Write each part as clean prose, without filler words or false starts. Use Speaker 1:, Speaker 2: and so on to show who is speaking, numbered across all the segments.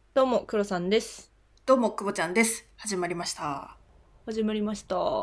Speaker 1: どうも、黒さんです。
Speaker 2: どうも、くぼちゃんです。始まりました。
Speaker 1: 始まりました。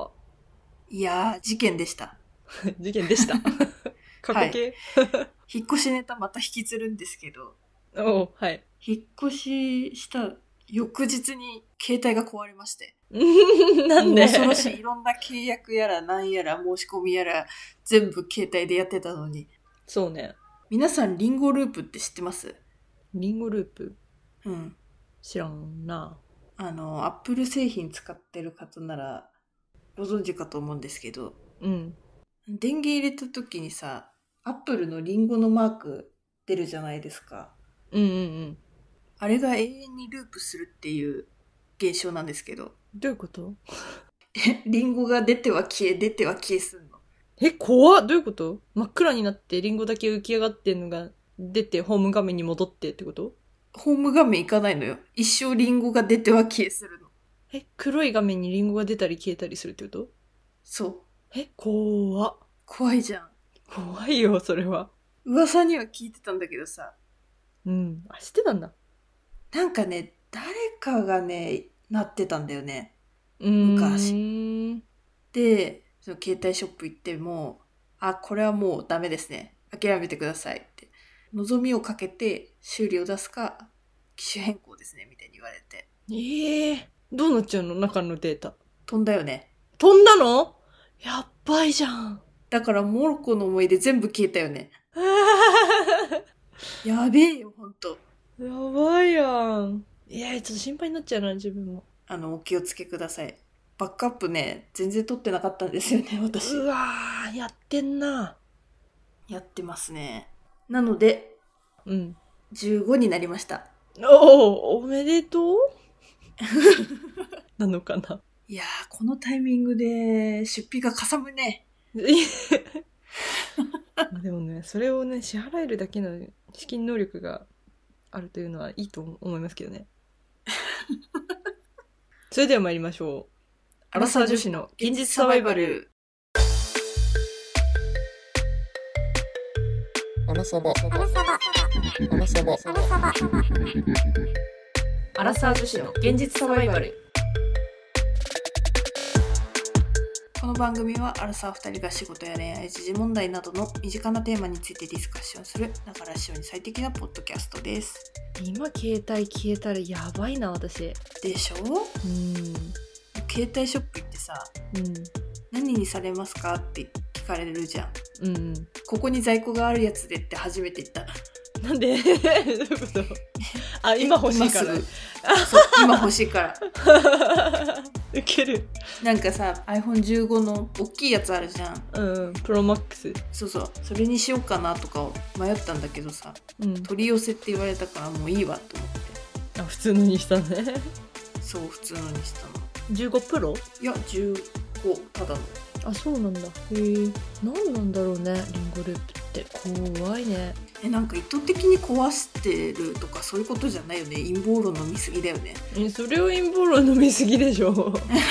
Speaker 2: いやー、事件でした。
Speaker 1: 事件でした。過
Speaker 2: はい。
Speaker 1: 去形。
Speaker 2: 引っ越しネタまた引きずるんですけど、
Speaker 1: おう、はい。
Speaker 2: 引っ越しした翌日に携帯が壊れまして。
Speaker 1: なん
Speaker 2: もう恐ろしい。い
Speaker 1: で？
Speaker 2: ろんな契約やらなんやら申し込みやら全部携帯でやってたのに。
Speaker 1: そうね。
Speaker 2: 皆さんリンゴループって知ってます？
Speaker 1: リンゴループ
Speaker 2: うん。
Speaker 1: 知らんな。
Speaker 2: アップル製品使ってる方ならご存知かと思うんですけど、
Speaker 1: うん。
Speaker 2: 電源入れた時にさ、アップルのリンゴのマーク出るじゃないですか。
Speaker 1: うんうんうん。
Speaker 2: あれが永遠にループするっていう現象なんですけど、
Speaker 1: どういうこと？
Speaker 2: リンゴが出ては消え、出ては消えすんの。
Speaker 1: 怖っ。どういうこと？真っ暗になってリンゴだけ浮き上がってんのが出てホーム画面に戻ってってこと？
Speaker 2: ホーム画面いかないのよ。一生リンゴが出ては消えするの。
Speaker 1: 黒い画面にリンゴが出たり消えたりするってこと？
Speaker 2: そう。
Speaker 1: 怖っ。
Speaker 2: 怖いじゃん。
Speaker 1: 怖いよ、それは。
Speaker 2: 噂には聞いてたんだけどさ、
Speaker 1: うん。あ、知ってたんだ。
Speaker 2: なんかね、誰かがね、なってたんだよね。
Speaker 1: う
Speaker 2: 昔。
Speaker 1: ーん。
Speaker 2: で、その携帯ショップ行っても、あ、これはもうダメですね。諦めてくださいって。望みをかけて修理を出すか、機種変更ですね、みたいに言われて。
Speaker 1: どうなっちゃうの中のデータ？
Speaker 2: 飛んだよね。
Speaker 1: 飛んだの？やばいじゃん。
Speaker 2: だからモロコの思い出全部消えたよね。やべえよ、ほんと。
Speaker 1: やばいやん。ちょっと心配になっちゃうな、自分も。
Speaker 2: お気をつけください。バックアップね、全然取ってなかったんですよね、私。
Speaker 1: うわー、やってんな。
Speaker 2: やってますね。なので、
Speaker 1: うん。
Speaker 2: 15になりました。
Speaker 1: おめでとうなのかな。
Speaker 2: いやー、このタイミングで出費がかさむね。
Speaker 1: でもね、それをね、支払えるだけの資金能力があるというのはいいと思いますけどね。それでは参りましょう。ア
Speaker 2: アラ
Speaker 1: ラサ
Speaker 2: サー女子の
Speaker 1: ー女子の現実サ
Speaker 2: 現実サバイ
Speaker 1: バイバル。
Speaker 2: バル。
Speaker 3: アラサバ。アラサバ。アラサバ。
Speaker 1: アラサー女子の現実サバイバル。
Speaker 2: この番組はアラサー2人が仕事や恋愛、時事問題などの身近なテーマについてディスカッションする、ながら視聴に最適なポッドキャストです。
Speaker 1: 今携帯消えたらやばいな、私。
Speaker 2: でしょ？
Speaker 1: うん
Speaker 2: 携帯ショップ行ってさ、何にされますかって聞かれるじゃん。ここに在庫があるやつでって初めて言った。
Speaker 1: なんでどういうこと？あ、今欲しいから。
Speaker 2: 今すぐ。そう、今欲しいから。
Speaker 1: ウケる。
Speaker 2: なんかさ、iPhone15 の大きいやつあるじゃん。
Speaker 1: プロマックス。
Speaker 2: そうそう。それにしようかなとか迷ったんだけどさ、取り寄せって言われたからもういいわと思って。
Speaker 1: あ、普通のにしたね。
Speaker 2: そう、普通のにしたの。
Speaker 1: 15プロ？
Speaker 2: いや、15、ただの。
Speaker 1: あ、そうなんだ。へえ。何なんだろうね、リンゴループって。怖いね。
Speaker 2: なんか意図的に壊してるとかそういうことじゃないよね。陰謀論の見過ぎだよね。
Speaker 1: それは陰謀論の見過ぎでしょ。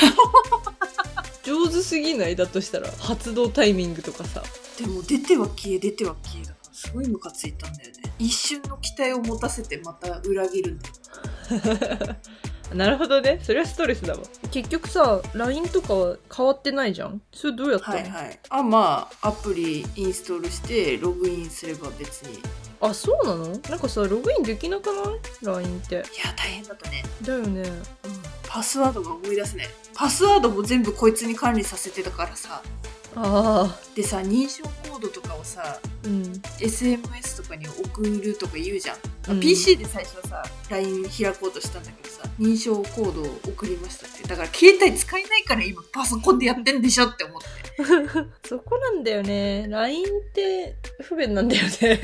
Speaker 1: 上手すぎない？だとしたら発動タイミングとかさ。
Speaker 2: でも出ては消え、出ては消えだからすごいムカついたんだよね。一瞬の期待を持たせてまた裏切るんだよ。
Speaker 1: なるほどね。それはストレスだわ。結局さ、LINE とかは変わってないじゃん。それどうやったの？
Speaker 2: はいはい。まあアプリインストールしてログインすれば別に。
Speaker 1: あ、そうなの？なんかさ、ログインできなくない？ LINE って。
Speaker 2: いや、大変だったね。
Speaker 1: だよね。
Speaker 2: パスワードが思い出せない。パスワードも全部こいつに管理させてたからさ。でさ、認証コードとかをさ、SMS とかに送るとか言うじゃん。PC で最初さ LINE 開こうとしたんだけどさ、認証コードを送りましたって。だから携帯使えないから今パソコンでやってんでしょって思って。
Speaker 1: そこなんだよね。LINE って不便なんだよね。ちょ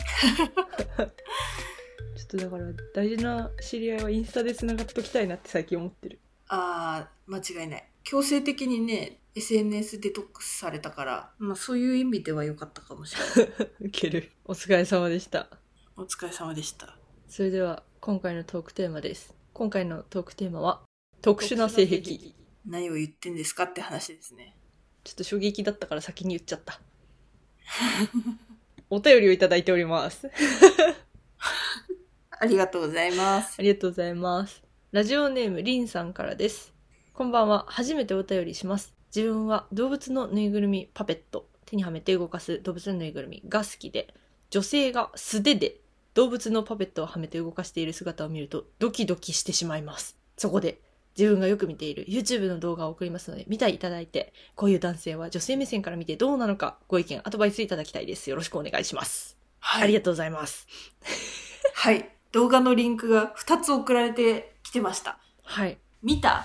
Speaker 1: っとだから大事な知り合いはインスタで繋がっときたいなって最近思ってる。
Speaker 2: 間違いない。強制的にね SNS デトックスされたから、そういう意味では良かったかもしれない。
Speaker 1: ウケる。お疲れ様でした。
Speaker 2: お疲れ様でした。
Speaker 1: それでは今回のトークテーマです。今回のトークテーマは特殊な性癖。
Speaker 2: 何を言ってんですかって話ですね。
Speaker 1: ちょっと衝撃だったから先に言っちゃった。お便りをいただいております。
Speaker 2: ありがとうございます。
Speaker 1: ありがとうございます。ラジオネームりんさんからです。こんばんは。初めてお便りします。自分は動物のぬいぐるみパペット、手にはめて動かす動物のぬいぐるみが好きで、女性が素手で動物のパペットをはめて動かしている姿を見るとドキドキしてしまいます。そこで自分がよく見ている YouTube の動画を送りますので見ていただいて、こういう男性は女性目線から見てどうなのかご意見アドバイスいただきたいです。よろしくお願いします。はい、ありがとうございます。
Speaker 2: はい、動画のリンクが2つ送られてきてました。
Speaker 1: はい。
Speaker 2: 見た。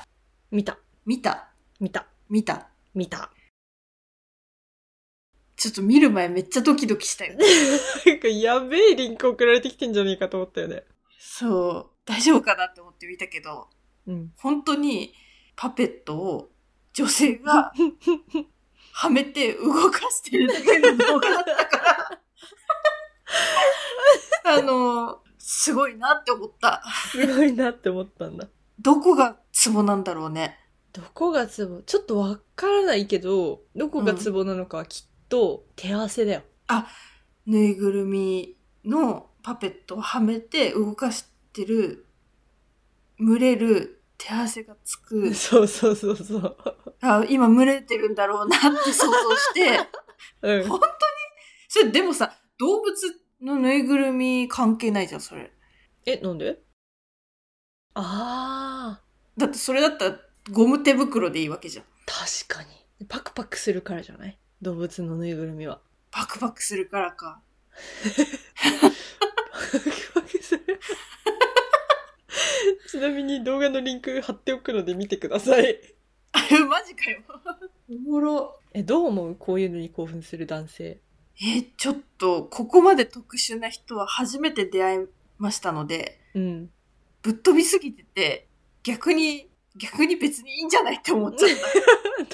Speaker 2: ちょっと見る前めっちゃドキドキしたよ。
Speaker 1: なんかやべえリンク送られてきてんじゃねえかと思ったよね。
Speaker 2: そう。大丈夫かなって思って見たけど、
Speaker 1: うん、
Speaker 2: 本当にパペットを女性がはめて動かしてるだけの動画だったからすごいなって思った。
Speaker 1: すごいなって思ったんだ。
Speaker 2: どこがツボなんだろうね。
Speaker 1: どこがツボ？ちょっとわからないけど、どこがツボなのかはきっと手合わせだよ。
Speaker 2: あ、ぬいぐるみのパペットをはめて動かしてる、群れる手合わせがつく。
Speaker 1: そう。
Speaker 2: あ、今群れてるんだろうなって想像して、うん、本当にそれでもさ、動物のぬいぐるみ関係ないじゃん、それ。
Speaker 1: なんで？あ
Speaker 2: ー。だってそれだったらゴム手袋でいいわけじゃん。
Speaker 1: 確かに。パクパクするからじゃない？動物のぬいぐるみは。
Speaker 2: パクパクするからか。
Speaker 1: パクパクする。ちなみに動画のリンク貼っておくので見てください。
Speaker 2: マジかよ。おもろ。
Speaker 1: どう思う？こういうのに興奮する男性。
Speaker 2: ちょっと、ここまで特殊な人は初めて出会いましたので、
Speaker 1: うん。
Speaker 2: ぶっ飛びすぎてて、逆に別にいいんじゃないって思っちゃった。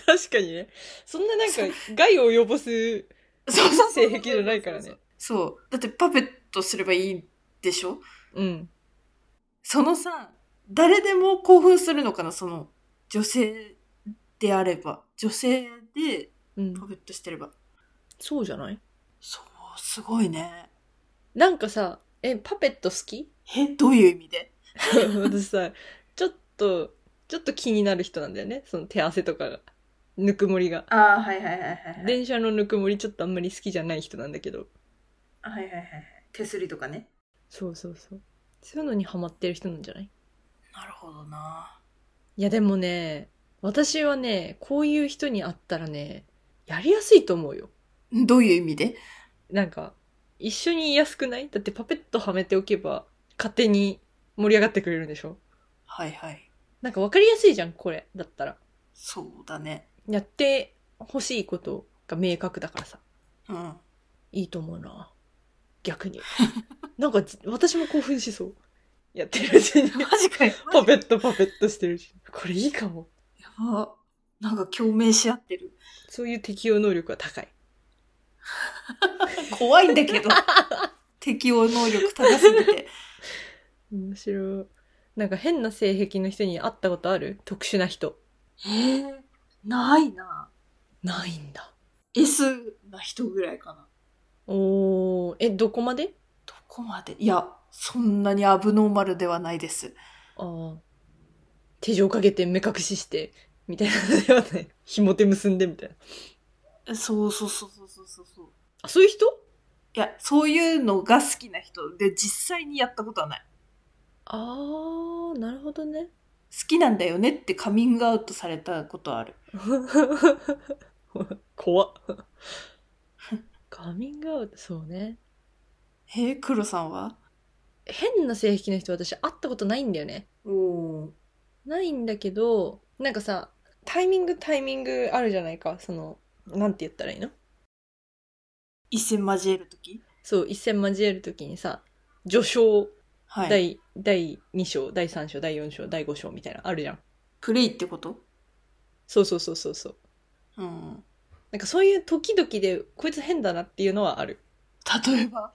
Speaker 1: 確かにね。そんななんか害を及ぼす性癖じゃないからね。
Speaker 2: そう。だってパペットすればいいでしょ？
Speaker 1: うん。
Speaker 2: そのさ、誰でも興奮するのかな、その女性であれば。女性でパペットしてれば。
Speaker 1: そうじゃない？
Speaker 2: そう、すごいね。
Speaker 1: なんかさ、パペット好き？
Speaker 2: どういう意味で？
Speaker 1: 私さ、ちょっと気になる人なんだよね。その手汗とかが。ぬくもりが。
Speaker 2: ああ、はい。
Speaker 1: 電車のぬくもりちょっとあんまり好きじゃない人なんだけど。
Speaker 2: はい。手すりとかね。
Speaker 1: そう。そういうのにハマってる人なんじゃない？
Speaker 2: なるほどな。
Speaker 1: いやでもね、私はね、こういう人に会ったらね、やりやすいと思うよ。
Speaker 2: どういう意味で？
Speaker 1: なんか、一緒にいやすくない？だってパペットはめておけば、勝手に盛り上がってくれるんでしょ？
Speaker 2: はい。
Speaker 1: なんか分かりやすいじゃん、これ。だったら。
Speaker 2: そうだね。
Speaker 1: やってほしいことが明確だからさ。
Speaker 2: うん。
Speaker 1: いいと思うな。逆に。なんか、私も興奮しそう。やってるうちに。
Speaker 2: マジかよ。
Speaker 1: パペットしてるし。これいいかも。
Speaker 2: やば。なんか共鳴し合ってる。
Speaker 1: そういう適応能力は高い。
Speaker 2: 怖いんだけど。適応能力高すぎて。
Speaker 1: 面白い。なんか変な性癖の人に会ったことある？特殊な人。
Speaker 2: ないな。
Speaker 1: ないんだ。
Speaker 2: S な人ぐらいかな。
Speaker 1: どこまで？
Speaker 2: どこまで？いや、そんなにアブノーマルではないです。
Speaker 1: 手錠かけて目隠しして、みたいなのではない。紐手結んでみたいな。
Speaker 2: そう。
Speaker 1: あ、そういう人？
Speaker 2: いや、そういうのが好きな人で実際にやったことはない。
Speaker 1: なるほどね。
Speaker 2: 好きなんだよねってカミングアウトされたことある。
Speaker 1: 怖っ。カミングアウト、そうね。
Speaker 2: 黒さんは？
Speaker 1: 変な性癖の人私会ったことないんだよね。ないんだけど、なんかさ、タイミングあるじゃないか。その、なんて言ったらいいの？
Speaker 2: 一戦交えるとき？
Speaker 1: そう、一戦交えるときにさ、序章、
Speaker 2: はい、
Speaker 1: 第2章、第3章、第4章、第5章みたいなあるじゃん。
Speaker 2: プレイってこと？
Speaker 1: そう。
Speaker 2: うん。
Speaker 1: なんかそういう時々で、こいつ変だなっていうのはある。
Speaker 2: 例えば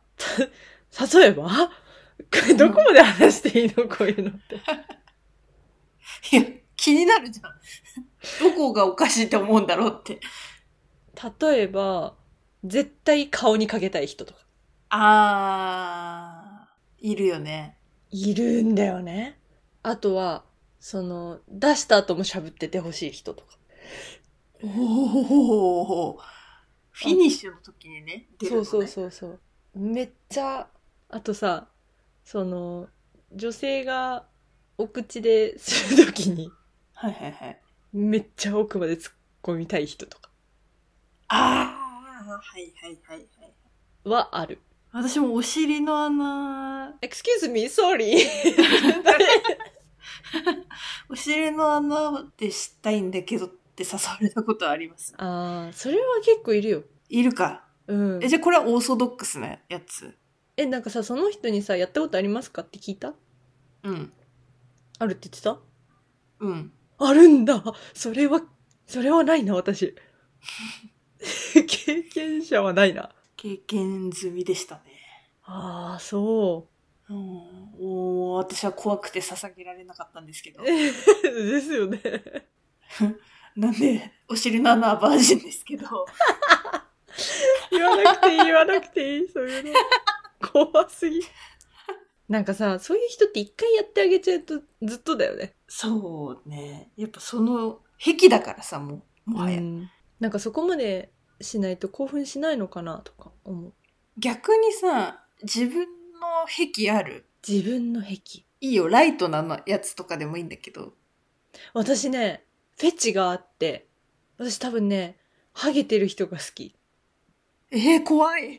Speaker 1: これどこまで話していいの？こういうのって。
Speaker 2: いや、気になるじゃん。どこがおかしいと思うんだろうって。
Speaker 1: 例えば、絶対顔にかけたい人とか。
Speaker 2: いるよね。
Speaker 1: いるんだよね。あとは、出した後もしゃぶっててほしい人とか。
Speaker 2: おお、フィニッシュの時にね、出るのね。
Speaker 1: そうそうそう。めっちゃ、あとさ、女性がお口でする時に、
Speaker 2: はいはいはい。
Speaker 1: めっちゃ奥まで突っ込みたい人とか。
Speaker 2: ああ、はいはいはいはい。
Speaker 1: はある。
Speaker 2: 私もお尻の穴。
Speaker 1: Excuse me, sorry.
Speaker 2: お尻の穴でしたいんだけどって誘われたことあります。
Speaker 1: ああ、それは結構いるよ。
Speaker 2: いるか。
Speaker 1: うん。
Speaker 2: じゃあこれはオーソドックスなやつ。
Speaker 1: なんかさ、その人にさ、やったことありますかって聞いた？
Speaker 2: うん。
Speaker 1: あるって言ってた？
Speaker 2: うん。
Speaker 1: あるんだ。それはないな、私。経験者はないな。
Speaker 2: 経験済みでしたね。
Speaker 1: ああ、そう。
Speaker 2: 私は怖くて捧げられなかったんですけど。
Speaker 1: ですよね。
Speaker 2: なんで、お尻の穴はバージンですけど。
Speaker 1: 言わなくていい、そういうの。怖すぎ。なんかさ、そういう人って一回やってあげちゃうとずっとだよね。
Speaker 2: そうね。やっぱその、癖だからさ、もはや。
Speaker 1: なんかそこまでしないと興奮しないのかなとか思う。
Speaker 2: 逆にさ、自分の癖ある？
Speaker 1: 自分の癖。
Speaker 2: いいよ、ライトなやつとかでもいいんだけど。
Speaker 1: 私ね、フェチがあって、私多分ね、ハゲてる人が好き。
Speaker 2: 怖い。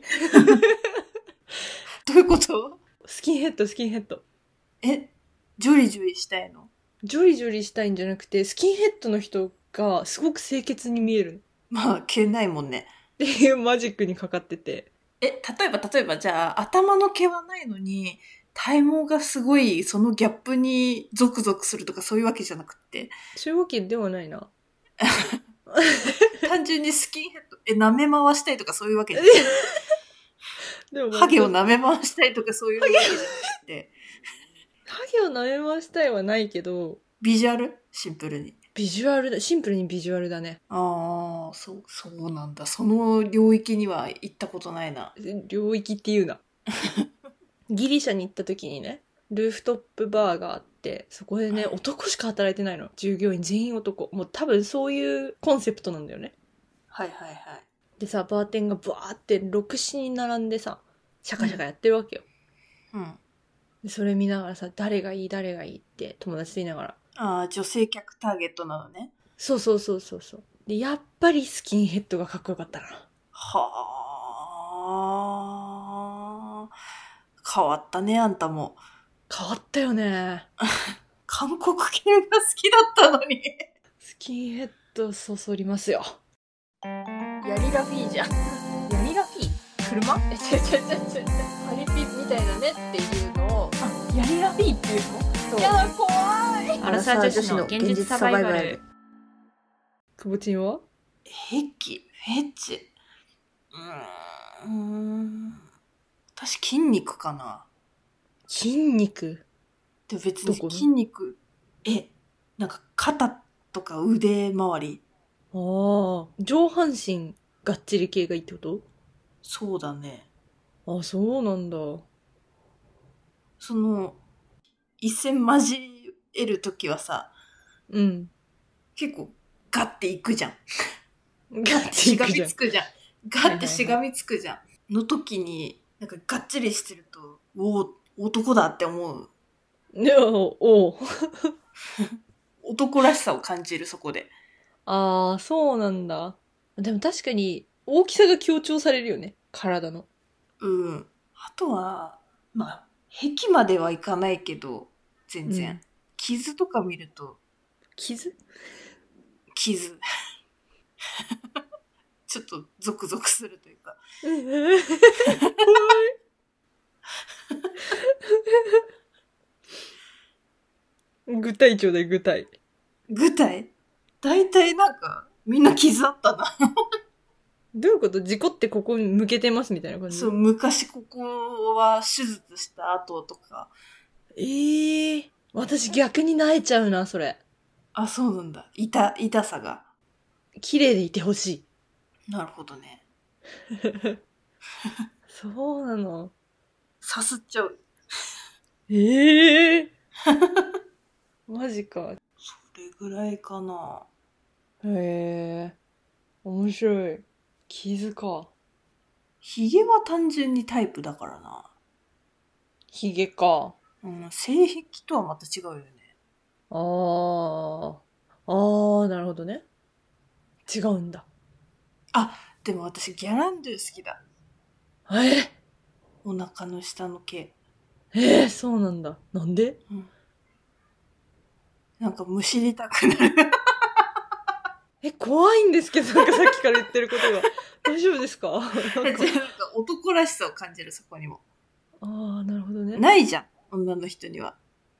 Speaker 2: どういうこと？
Speaker 1: スキンヘッド。
Speaker 2: ジョリジョリしたいの？
Speaker 1: ジョリジョリしたいんじゃなくて、スキンヘッドの人がすごく清潔に見える。
Speaker 2: まあ、毛ないもんね。
Speaker 1: っていうマジックにかかってて。
Speaker 2: 例えば、じゃあ、頭の毛はないのに、体毛がすごい、そのギャップにゾクゾクするとかそういうわけじゃなくって。
Speaker 1: そういうわけではないな。
Speaker 2: 単純にスキンヘッド、舐め回したいとかそういうわけじゃなくて。でもハゲを舐め回したいとかそういうわけじゃなくて。
Speaker 1: ハゲを舐め回したいはないけど。
Speaker 2: ビジュアル？シンプルに。
Speaker 1: シンプルにビジュアルだね。
Speaker 2: ああ、そうなんだ。その領域には行ったことないな。
Speaker 1: 領域っていうな。ギリシャに行った時にね、ルーフトップバーがあって、そこでね、男しか働いてないの。従業員全員男。もう多分そういうコンセプトなんだよね。
Speaker 2: はいはいはい。
Speaker 1: でさ、バーテンがバーって6、7人並んでさ、シャカシャカやってるわけよ。
Speaker 2: うん。
Speaker 1: でそれ見ながらさ、誰がいいって友達と言いながら。
Speaker 2: ああ、女性客ターゲットなのね。
Speaker 1: そう。で、やっぱりスキンヘッドがかっこよかったな。
Speaker 2: はあ。変わったね、あんたも。
Speaker 1: 変わったよね。
Speaker 2: 韓国系が好きだったのに。
Speaker 1: スキンヘッドそそりますよ。
Speaker 2: ヤリラフィーじゃん。
Speaker 1: ヤリラフィー？車？違う。パリピみたいだねっていうのを。
Speaker 2: ヤリラフィーっていうの？やだ、怖い。
Speaker 1: アラサー女子の現実サバイバル。くぼちんは？
Speaker 2: フェチ。私筋肉かな。
Speaker 1: 筋肉？
Speaker 2: で別に筋肉、なんか肩とか腕周り。
Speaker 1: ああ、上半身がっちり系がいいってこと？
Speaker 2: そうだね。
Speaker 1: あ、そうなんだ。
Speaker 2: 一線交えるときはさ、
Speaker 1: うん。
Speaker 2: 結構ガッていくじゃん。
Speaker 1: ガッてしがみつくじゃん。
Speaker 2: ガッてしがみつくじゃん。の時に、なんかがっちりしてると、男だって思う。男らしさを感じる、そこで。
Speaker 1: ああ、そうなんだ。でも確かに、大きさが強調されるよね。体の。
Speaker 2: うん。あとは、まあ、壁まではいかないけど、全然。傷とか見ると。
Speaker 1: 傷
Speaker 2: ちょっとゾクゾクするというか。
Speaker 1: 怖い。具体ちょうだい、具体。
Speaker 2: 大体なんか、みんな傷あったな。
Speaker 1: どういうこと？事故ってここ向けてますみたいな感じ？
Speaker 2: そう、昔ここは手術した後とか。
Speaker 1: 私逆に萎えちゃうな、それ。
Speaker 2: あ、そうなんだ。痛さが。
Speaker 1: 綺麗でいてほし
Speaker 2: い。なるほどね。
Speaker 1: そうなの。
Speaker 2: さすっちゃう。
Speaker 1: ええマジか。
Speaker 2: それぐらいかな。
Speaker 1: へえ、面白い。傷か。
Speaker 2: ヒゲは単純にタイプだからな。
Speaker 1: ヒゲか。
Speaker 2: 性癖とはまた違うよね。
Speaker 1: なるほどね。違うんだ。
Speaker 2: でも私ギャランドゥ好きだ。お腹の下の毛。
Speaker 1: そうなんだ。なんで？
Speaker 2: なんかむしりたくなる。
Speaker 1: 怖いんですけど、なんかさっきから言ってることが。大丈夫ですか？なんか
Speaker 2: 男らしさを感じる、そこにも。
Speaker 1: なるほどね。
Speaker 2: ないじゃん、女の人には。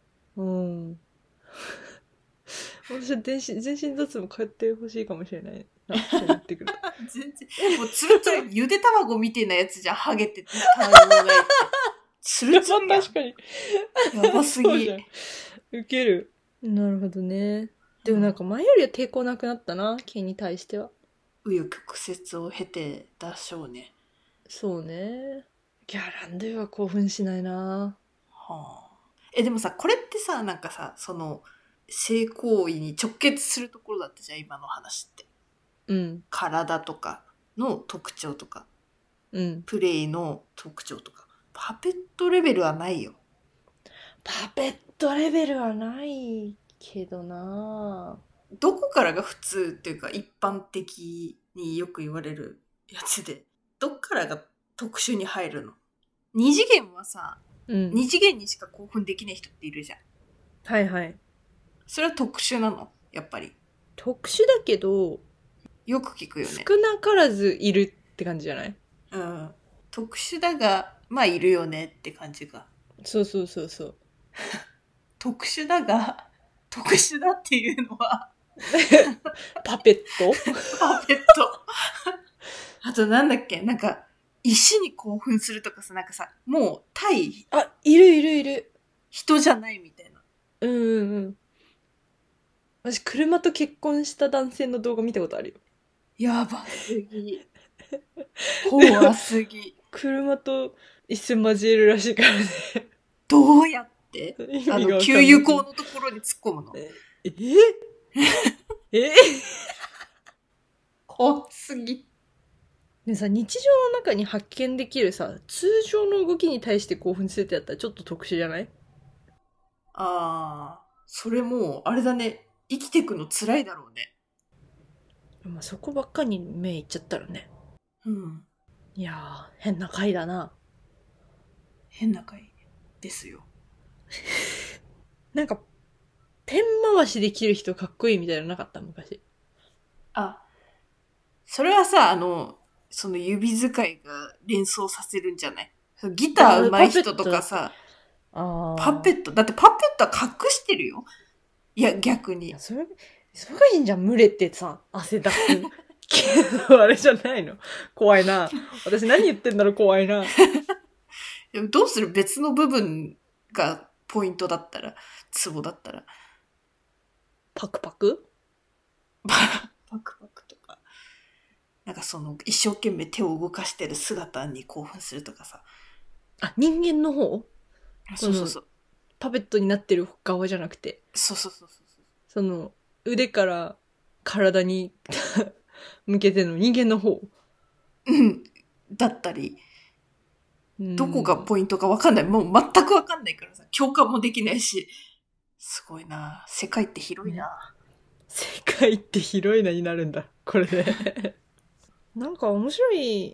Speaker 1: 私は全身脱毛通ってほしいかもしれないな、そうなってくると。
Speaker 2: 全然。もうつるつる、ゆで卵みたいなやつじゃん、ハゲてて、卵がいて。つるつるやん。
Speaker 1: 確かに。
Speaker 2: やばすぎ。
Speaker 1: ウケる。なるほどね。でもなんか前よりは抵抗なくなったな、毛に対しては。
Speaker 2: 紆余曲折を経てだしょうね。
Speaker 1: そうね。ギャランドゥは興奮しないな。
Speaker 2: でもさ、これってさ、なんかさ、その、性行為に直結するところだったじゃん、今の話って。体とかの特徴とか、プレイの特徴とか。パペットレベルはないよ。
Speaker 1: パペットレベルはないけどな。
Speaker 2: どこからが普通っていうか一般的によく言われるやつで、どっからが特殊に入るの？二次元はさ、二次元にしか興奮できない人っているじゃん。
Speaker 1: はいはい。
Speaker 2: それは特殊なの？やっぱり。
Speaker 1: 特殊だけど、
Speaker 2: よく聞くよね。
Speaker 1: 少なからずいるって感じじゃない？
Speaker 2: 特殊だが、まあいるよねって感じが。
Speaker 1: そう。
Speaker 2: 特殊だが、特殊だっていうのは
Speaker 1: パペット
Speaker 2: パペット。あとなんだっけ、なんか、石に興奮するとかさ、なんかさ、もう対、
Speaker 1: いる。
Speaker 2: 人じゃないみたいな。
Speaker 1: 私、車と結婚した男性の動画見たことあるよ。
Speaker 2: やばすぎ。怖すぎ。
Speaker 1: 車と一緒交えるらしいからね。
Speaker 2: どうやって給油口のところに突っ込むの？怖すぎ。
Speaker 1: でさ、日常の中に発見できるさ、通常の動きに対して興奮するってやったらちょっと特殊じゃない？
Speaker 2: それもう、あれだね。生きてくの辛いだろうね。
Speaker 1: まあ、そこばっかに目いっちゃったらね。いやー、変な回だな。
Speaker 2: 変な回ですよ。
Speaker 1: なんか、ペン回しできる人かっこいいみたいなのなかった？昔。
Speaker 2: それはさ、その指使いが連想させるんじゃない？ギター上手い人とかさ、パペット。だってパペットは隠してるよ。いや、逆に。
Speaker 1: それがいいんじゃん、群れてさ、汗だく。けど、あれじゃないの？怖いな。私何言ってんだろう、怖いな。
Speaker 2: でもどうする？別の部分がポイントだったら、ツボだったら。
Speaker 1: パクパク
Speaker 2: とか。なんかその、一生懸命手を動かしてる姿に興奮するとかさ。
Speaker 1: 人間の方？
Speaker 2: そう。
Speaker 1: パペットになってる側じゃなくて。
Speaker 2: そう。
Speaker 1: その、腕から体に向けての人間の方。
Speaker 2: だったり。どこがポイントか分かんない。もう全く分かんないからさ。共感もできないし。すごいな。世界って広いな。
Speaker 1: 世界って広いなになるんだ。これで。なんか面白い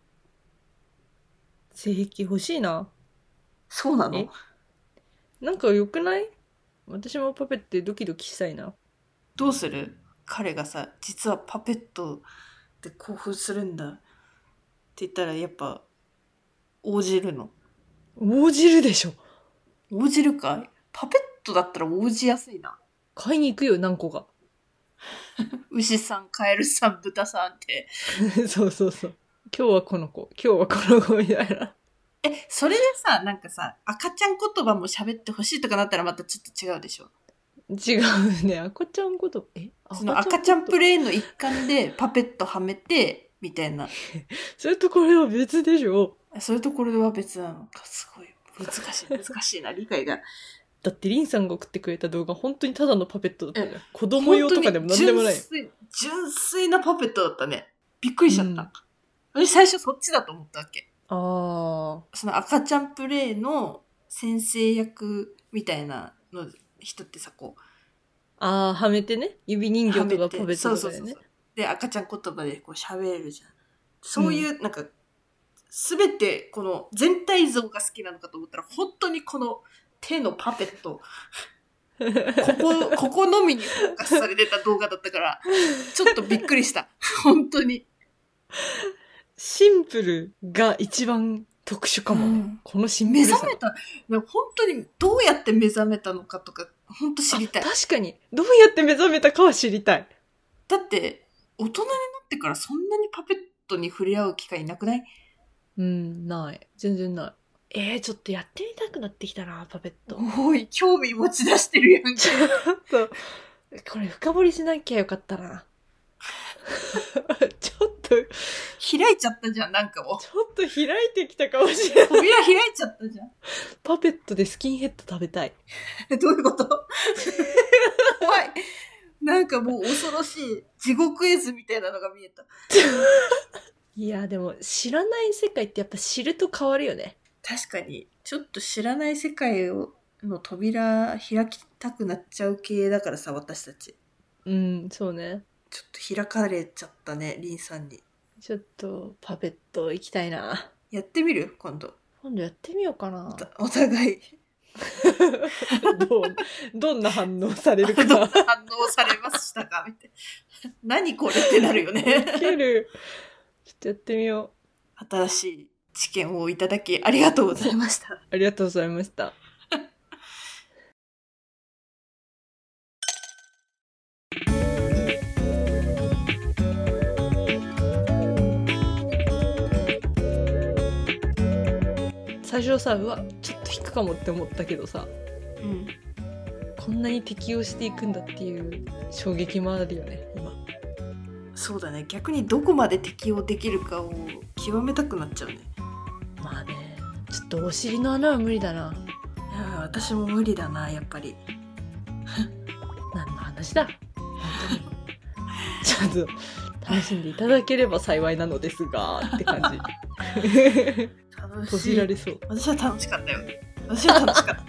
Speaker 1: 性癖欲しいな。
Speaker 2: そうなの？
Speaker 1: なんか良くない？私もパペットでドキドキしたいな。
Speaker 2: どうする？彼がさ、実はパペットで興奮するんだって言ったらやっぱ応じるの？
Speaker 1: 応じるでしょ。
Speaker 2: 応じるかい？パペットだったら応じやすいな。
Speaker 1: 買いに行くよ、何個か。
Speaker 2: 牛さん、カエルさん、豚さんって。
Speaker 1: そう。今日はこの子みたいな。
Speaker 2: それでさ、なんかさ、赤ちゃん言葉も喋ってほしいとかなったらまたちょっと違うでしょ。
Speaker 1: 違うね。赤ちゃん言葉。
Speaker 2: その赤ちゃんプレイの一環でパペットはめて、みたいな。
Speaker 1: それとこれは別でしょ。
Speaker 2: そういうところは別なのか、すごい。 難しいな、理解が。
Speaker 1: だってリンさんが送ってくれた動画本当にただのパペットだったね。子供用とかでも何でもない。
Speaker 2: 純粋なパペットだったね。びっくりしちゃった。私最初そっちだと思ったわけ。その赤ちゃんプレイの先生役みたいなの人ってさ、こう。
Speaker 1: はめてね。指人形とかパペットとかでね。そう
Speaker 2: で、赤ちゃん言葉でこう喋るじゃん。そういう、なんか、すべてこの全体像が好きなのかと思ったら、本当にこの手のパペット、ここのみにフォーカスされてた動画だったから、ちょっとびっくりした。本当に。
Speaker 1: シンプルが一番特殊かもね。このシンプルさ。
Speaker 2: 目覚めた、本当にどうやって目覚めたのかとか、本当知りたい。
Speaker 1: 確かに。どうやって目覚めたかは知りたい。
Speaker 2: だって、大人になってからそんなにパペットに触れ合う機会なくない？
Speaker 1: ない。全然ない。ちょっとやってみたくなってきたな、パペット。
Speaker 2: おい、興味持ち出してるやんけ。
Speaker 1: そう。これ深掘りしなきゃよかったな。ちょっと。
Speaker 2: 開いちゃったじゃん、なんかもう。
Speaker 1: ちょっと開いてきたかもしれない。
Speaker 2: 扉開いちゃったじゃん。
Speaker 1: パペットでスキンヘッド食べたい。
Speaker 2: どういうこと？怖い。なんかもう恐ろしい地獄絵図みたいなのが見えた。
Speaker 1: いや、でも知らない世界ってやっぱ知ると変わるよね。
Speaker 2: 確かに。ちょっと知らない世界の扉開きたくなっちゃう系だからさ、私たち。
Speaker 1: そうね。
Speaker 2: ちょっと開かれちゃったね、リンさんに。
Speaker 1: ちょっとパペット行きたいな。
Speaker 2: やってみる？今度
Speaker 1: やってみようかな。
Speaker 2: お互い。
Speaker 1: どんな反応されるか。
Speaker 2: どんな反応されましたかみたいな。何これってなるよね。
Speaker 1: ウケる。ちょっとやってみよ
Speaker 2: う。新しい知見をいただきありがとうございました。
Speaker 1: ありがとうございました。最初さ、ちょっと引くかもって思ったけどさ、こんなに適応していくんだっていう衝撃もあるよね、今。
Speaker 2: そうだね、逆にどこまで適応できるかを極めたくなっちゃうね。
Speaker 1: まあね、ちょっとお尻の穴は無理だな。
Speaker 2: いや、私も無理だな、やっぱり。
Speaker 1: 何の話だ、本当に。ちょっと楽しんでいただければ幸いなのですがって感じ。閉じられそう。
Speaker 2: 私は楽しかったよ。私は楽しかった。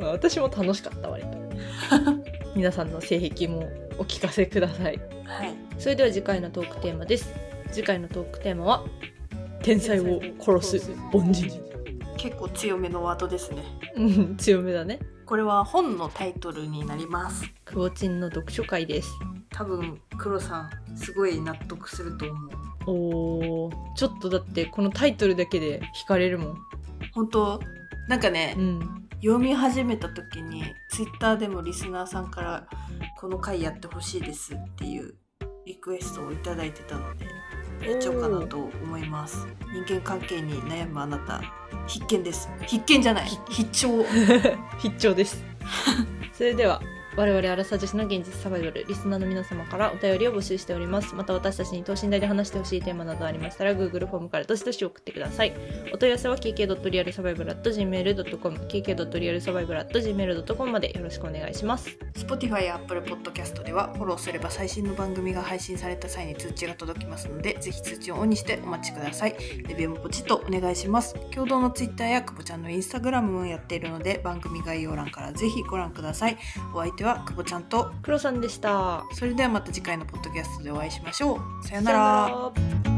Speaker 1: 私も楽しかった割と。皆さんの性癖もお聞かせください。
Speaker 2: はい。
Speaker 1: それでは次回のトークテーマです。次回のトークテーマは天才を殺す凡人。
Speaker 2: 結構強めのワードですね。
Speaker 1: 強めだね。
Speaker 2: これは本のタイトルになります。
Speaker 1: クオチンの読書会です。
Speaker 2: 多分黒さんすごい納得すると思う。
Speaker 1: ちょっとだってこのタイトルだけで惹かれるもん。
Speaker 2: 本当なんかね、読み始めた時にツイッターでもリスナーさんからこの回やってほしいですっていうリクエストをいただいてたのでやっちゃおうかなと思います。人間関係に悩むあなた必見です。必見じゃない、必聴。
Speaker 1: 必聴です。それでは我々アラサー女子の現実サバイバルリスナーの皆様からお便りを募集しております。また私たちに等身大で話してほしいテーマなどありましたら Google フォームからどしどし送ってください。お問い合わせは kk.realsurvival@gmail.com kk.realsurvival@gmail.com までよろしくお願いします。
Speaker 2: Spotify や Apple Podcast ではフォローすれば最新の番組が配信された際に通知が届きますのでぜひ通知をオンにしてお待ちください。レビューもポチッとお願いします。共同の Twitter や久保ちゃんの Instagram もやっているので番組概要欄からぜひご覧ください。お相手は久保ちゃんと
Speaker 1: 黒さんでした。
Speaker 2: それではまた次回のポッドキャストでお会いしましょう。さよなら。